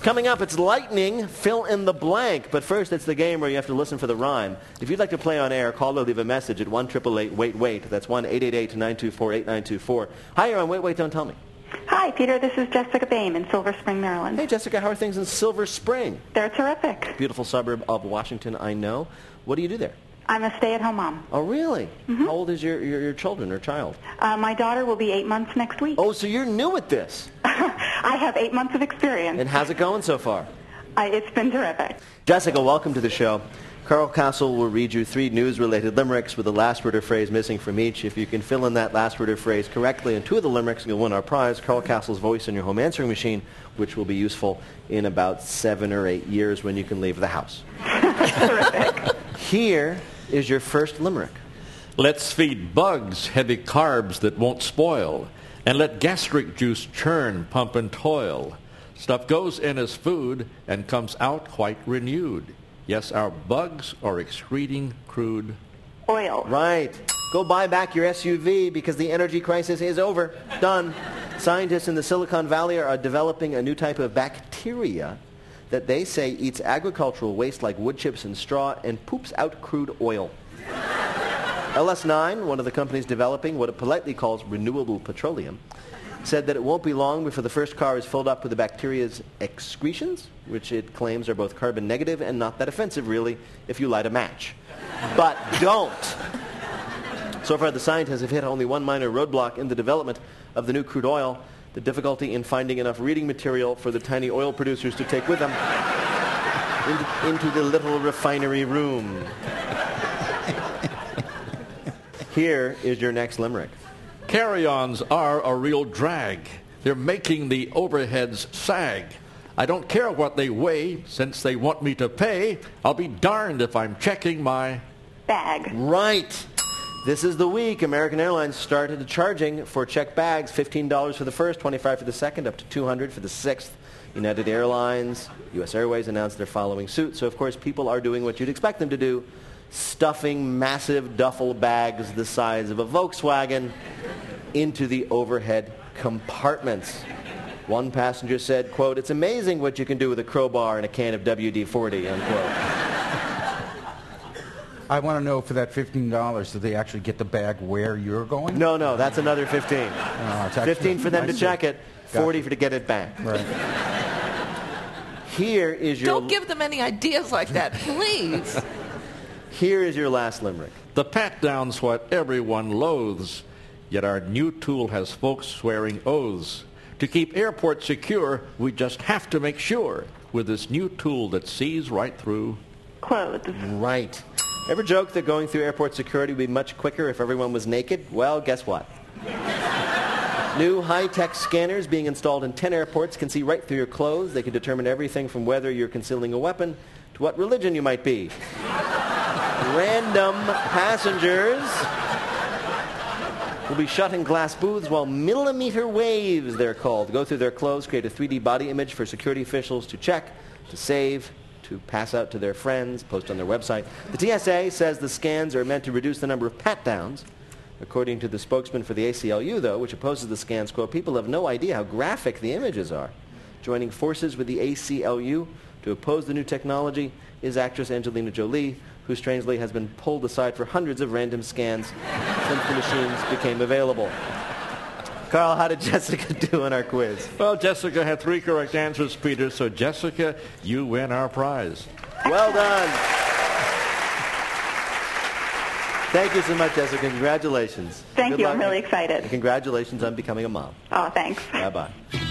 Coming up, it's lightning, fill in the blank. But first, it's the game where you have to listen for the rhyme. If you'd like to play on air, call or leave a message at 1-888-WAIT-WAIT. That's 1-888-924-8924. Hi, you're on Wait, Wait, Don't Tell Me. Hi, Peter. This is Jessica Bain in Silver Spring, Maryland. Hey, Jessica, how are things in Silver Spring? They're terrific. Beautiful suburb of Washington, I know. What do you do there? I'm a stay-at-home mom. Oh, really? How old is your children or child? My daughter will be 8 months next week. Oh, so you're new at this. I have 8 months of experience. And how's it going so far? It's been terrific. Jessica, welcome to the show. Carl Castle will read you 3 news-related limericks with a last word or phrase missing from each. If you can fill in that last word or phrase correctly in 2 of the limericks, you'll win our prize, Carl Castle's voice in your home answering machine, which will be useful in about 7 or 8 years when you can leave the house. Terrific. Here is your first limerick. Let's feed bugs heavy carbs that won't spoil, and let gastric juice churn, pump, and toil. Stuff goes in as food and comes out quite renewed. Yes, our bugs are excreting crude Oil. Right. Go buy back your SUV because the energy crisis is over. Done. Scientists in the Silicon Valley are developing a new type of bacteria that they say eats agricultural waste like wood chips and straw and poops out crude oil. LS9, one of the companies developing what it politely calls renewable petroleum, said that it won't be long before the first car is filled up with the bacteria's excretions, which it claims are both carbon negative and not that offensive, really, if you light a match. But don't. So far, the scientists have hit only one minor roadblock in the development of the new crude oil: the difficulty in finding enough reading material for the tiny oil producers to take with them into the little refinery room. Here is your next limerick. Carry-ons are a real drag. They're making the overheads sag. I don't care what they weigh, since they want me to pay. I'll be darned if I'm checking my Bag. Right. This is the week American Airlines started charging for checked bags, $15 for the first, $25 for the second, up to $200 for the sixth. United Airlines, U.S. Airways announced they're following suit. So, of course, people are doing what you'd expect them to do, stuffing massive duffel bags the size of a Volkswagen into the overhead compartments. One passenger said, quote, "It's amazing what you can do with a crowbar and a can of WD-40, unquote. I want to know, for that $15, do they actually get the bag where you're going? No, that's another 15. It's actually 15 for them to nice. check it, 40 Gotcha. for to get it back. Right. Here is your... Don't give them any ideas like that, please. Here is your last limerick. The pat-down's what everyone loathes, yet our new tool has folks swearing oaths. To keep airports secure, we just have to make sure with this new tool that sees right through Clothes. Right. Ever joke that going through airport security would be much quicker if everyone was naked? Well, guess what? New high-tech scanners being installed in 10 airports can see right through your clothes. They can determine everything from whether you're concealing a weapon to what religion you might be. Random passengers will be shut in glass booths while millimeter waves, they're called, go through their clothes, create a 3D body image for security officials to check, to save, to pass out to their friends, post on their website. The TSA says the scans are meant to reduce the number of pat-downs. According to the spokesman for the ACLU, though, which opposes the scans, quote, "People have no idea how graphic the images are." Joining forces with the ACLU to oppose the new technology is actress Angelina Jolie, who strangely has been pulled aside for hundreds of random scans since the machines became available. Carl, how did Jessica do in our quiz? Well, Jessica had 3 correct answers, Peter, so Jessica, you win our prize. Well done. Thank you so much, Jessica. Congratulations. Thank Good you. luck. I'm really excited. And congratulations on becoming a mom. Oh, thanks. Bye-bye.